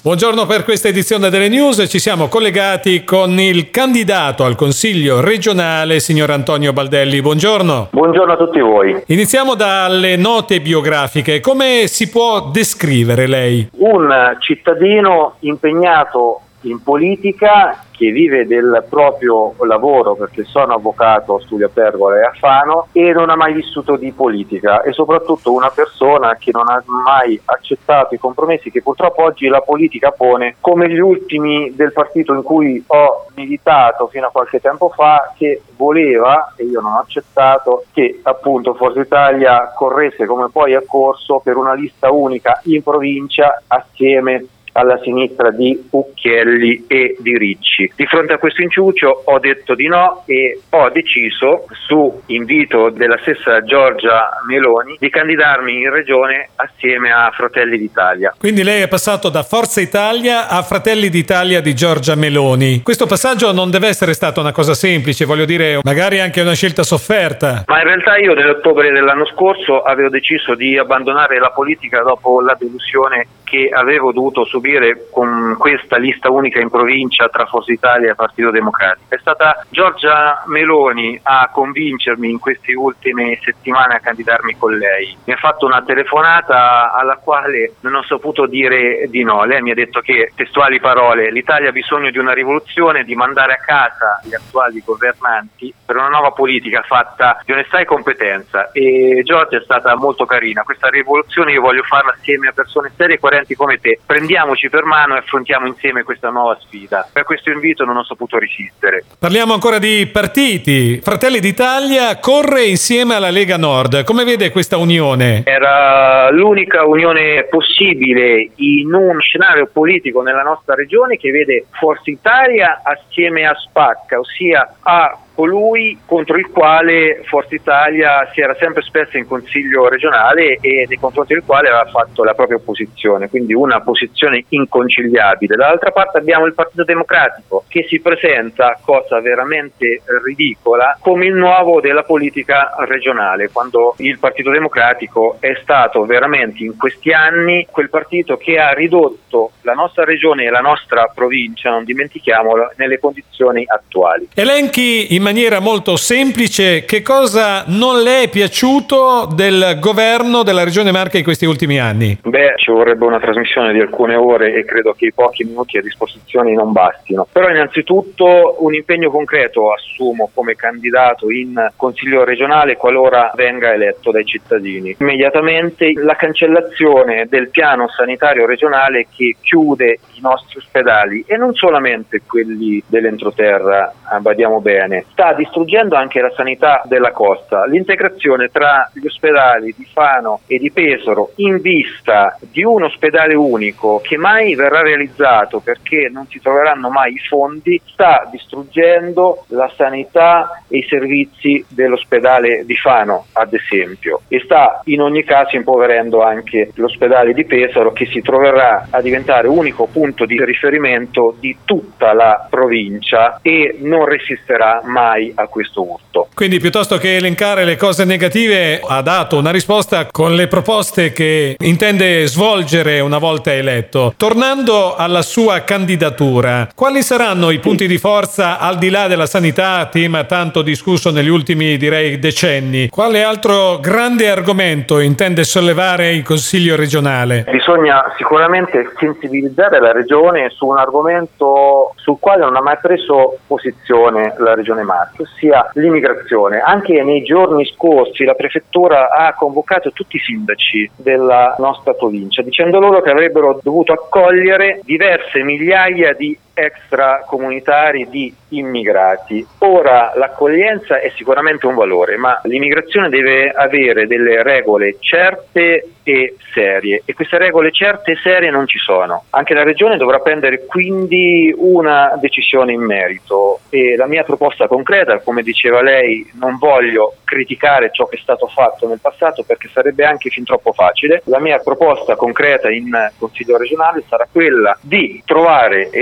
Buongiorno, per questa edizione delle News ci siamo collegati con il candidato al Consiglio regionale, signor Antonio Baldelli. Buongiorno. Buongiorno a tutti voi. Iniziamo dalle note biografiche. Come si può descrivere lei? Un cittadino impegnato in politica, che vive del proprio lavoro, perché sono avvocato, studio a Pergola e a Fano, e non ha mai vissuto di politica, e soprattutto una persona che non ha mai accettato i compromessi che purtroppo oggi la politica pone, come gli ultimi del partito in cui ho militato fino a qualche tempo fa, che voleva, e io non ho accettato, che appunto Forza Italia corresse come poi ha corso per una lista unica in provincia assieme alla sinistra di Ucchielli e di Ricci. Di fronte a questo inciucio ho detto di no e ho deciso, su invito della stessa Giorgia Meloni, di candidarmi in regione assieme a Fratelli d'Italia. Quindi lei è passato da Forza Italia a Fratelli d'Italia di Giorgia Meloni. Questo passaggio non deve essere stata una cosa semplice, voglio dire, magari anche una scelta sofferta. Ma in realtà io nell'ottobre dell'anno scorso avevo deciso di abbandonare la politica dopo la delusione che avevo dovuto subire con questa lista unica in provincia tra Forza Italia e Partito Democratico. È stata Giorgia Meloni a convincermi in queste ultime settimane a candidarmi con lei. Mi ha fatto una telefonata alla quale non ho saputo dire di no. Lei mi ha detto che, testuali parole, l'Italia ha bisogno di una rivoluzione, di mandare a casa gli attuali governanti per una nuova politica fatta di onestà e competenza. E Giorgia è stata molto carina. Questa rivoluzione io voglio farla assieme a persone serie e coerenti come te. Prendiamoci per mano e affrontiamo insieme questa nuova sfida. Per questo invito non ho saputo resistere. Parliamo ancora di partiti. Fratelli d'Italia corre insieme alla Lega Nord. Come vede questa unione? Era l'unica unione possibile in un scenario politico nella nostra regione che vede Forza Italia assieme a Spacca, ossia a colui contro il quale Forza Italia si era sempre espressa in Consiglio regionale e nei confronti del quale aveva fatto la propria opposizione, quindi una posizione inconciliabile. Dall'altra parte abbiamo il Partito Democratico che si presenta, cosa veramente ridicola, come il nuovo della politica regionale, quando il Partito Democratico è stato veramente in questi anni quel partito che ha ridotto la nostra regione e la nostra provincia, non dimentichiamolo, nelle condizioni attuali. Elenchi in maniera molto semplice che cosa non le è piaciuto del governo della Regione Marche in questi ultimi anni. Ci vorrebbe una trasmissione di alcune ore e credo che i pochi minuti a disposizione non bastino. Però innanzitutto un impegno concreto assumo come candidato in Consiglio regionale qualora venga eletto dai cittadini. Immediatamente la cancellazione del piano sanitario regionale che chiude i nostri ospedali, e non solamente quelli dell'entroterra, badiamo bene, sta distruggendo anche la sanità della costa. L'integrazione tra gli ospedali di Fano e di Pesaro in vista di un ospedale unico che mai verrà realizzato perché non si troveranno mai i fondi, sta distruggendo la sanità e i servizi dell'ospedale di Fano, ad esempio, e sta in ogni caso impoverendo anche l'ospedale di Pesaro, che si troverà a diventare unico punto di riferimento di tutta la provincia e non resisterà mai a questo urto. Quindi piuttosto che elencare le cose negative ha dato una risposta con le proposte che intende svolgere una volta eletto. Tornando alla sua candidatura, quali saranno i punti di forza al di là della sanità, tema tanto discusso negli ultimi decenni? Quale altro grande argomento intende sollevare in Consiglio regionale? Bisogna sicuramente sensibilizzare la regione su un argomento sul quale non ha mai preso posizione la regione Marche, ossia l'immigrazione. Anche nei giorni scorsi la prefettura ha convocato tutti i sindaci della nostra provincia dicendo loro che avrebbero dovuto accogliere diverse migliaia di extracomunitari, di immigrati. Ora l'accoglienza è sicuramente un valore, ma l'immigrazione deve avere delle regole certe e serie, e queste regole certe e serie non ci sono. Anche la regione dovrà prendere quindi una decisione in merito, e la mia proposta concreta, come diceva lei, non voglio criticare ciò che è stato fatto nel passato perché sarebbe anche fin troppo facile. La mia proposta concreta in Consiglio regionale sarà quella di trovare e di concordare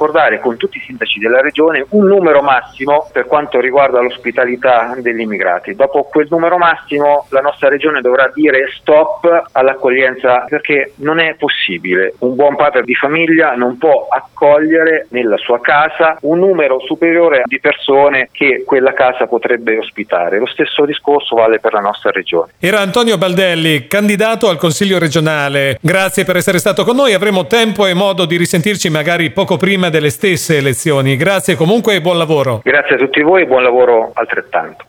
accordarsi con tutti i sindaci della regione un numero massimo per quanto riguarda l'ospitalità degli immigrati. Dopo quel numero massimo la nostra regione dovrà dire stop all'accoglienza, perché non è possibile. Un buon padre di famiglia non può accogliere nella sua casa un numero superiore di persone che quella casa potrebbe ospitare. Lo stesso discorso vale per la nostra regione. Era Antonio Baldelli, candidato al Consiglio regionale. Grazie per essere stato con noi. Avremo tempo e modo di risentirci magari poco prima delle stesse elezioni. Grazie comunque e buon lavoro. Grazie a tutti voi e buon lavoro altrettanto.